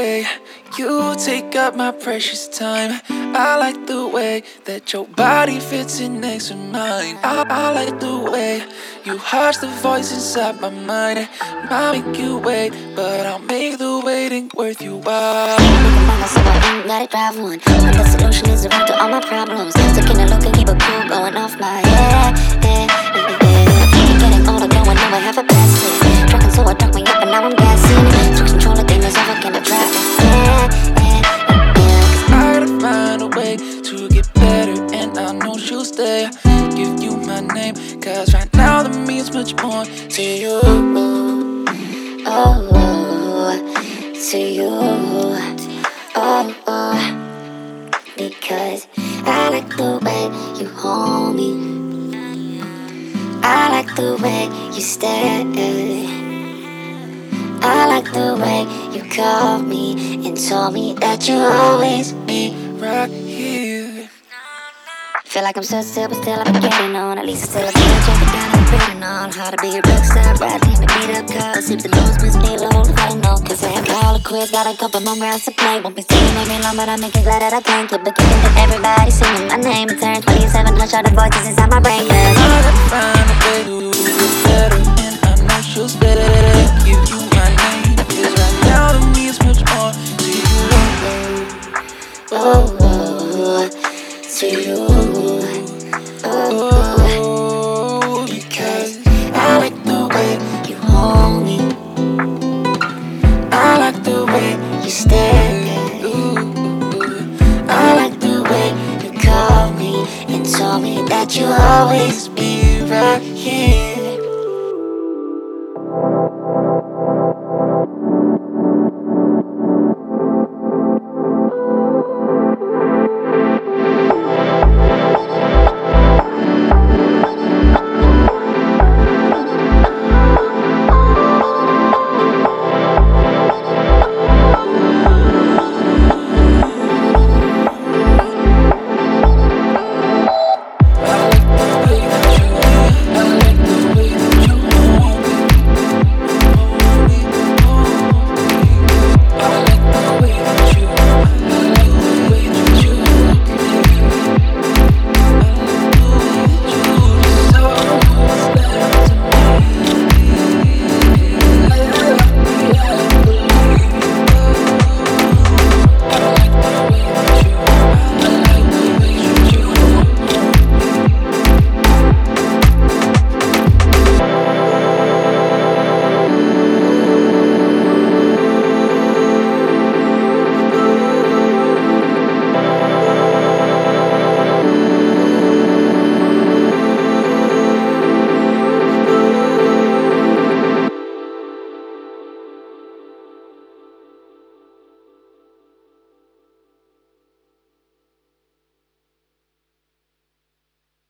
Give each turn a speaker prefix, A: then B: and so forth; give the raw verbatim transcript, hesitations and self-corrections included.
A: way you take up my precious time. I like the way that your body fits in next to mine. I, I like the way you hush the voice inside my mind. I'll make you wait, but I'll make the waiting worth your while.
B: So I ain't gotta drive one, but the solution is the root to all my problems. Taking a look and keep it cool, going off my head. Yeah, yeah, yeah. Getting older, going nowhere, have a bad sleep. Trucking so I talk me up and now I'm gassing. Took control of things, over, can I try? Yeah, yeah, yeah.
A: I gotta find a way to get better, and I know she'll stay. Give you my name, cause right now that means much more to you.
B: Oh, oh, to you. Oh, oh, because I like the way you hold me. I like the way you stare. I like the way you called me and told me that you'll always be
A: right here.
B: Feel like I'm so still, but still I'm getting on. At least I still a feel jumping down and breathing on. How to be a rock star, riding in the beat up car. Sips the nose, miss me, low, I know. Cause I ain't call a quiz, got a couple more rounds to play. Won't be singing every long, but I'm making glad that I can keep it kicking to everybody singing my name. It turned twenty-seven, hush all the voices inside my brain. Cause
A: I gotta find a way to get better, and I know she'll stay. Give you my name, cause right now to me it's much more to you.
B: Oh, oh, to you.
A: Oh, because
B: I like the way you hold me. I like the way you stare. I like the way you call me and told me that you'll always be right here.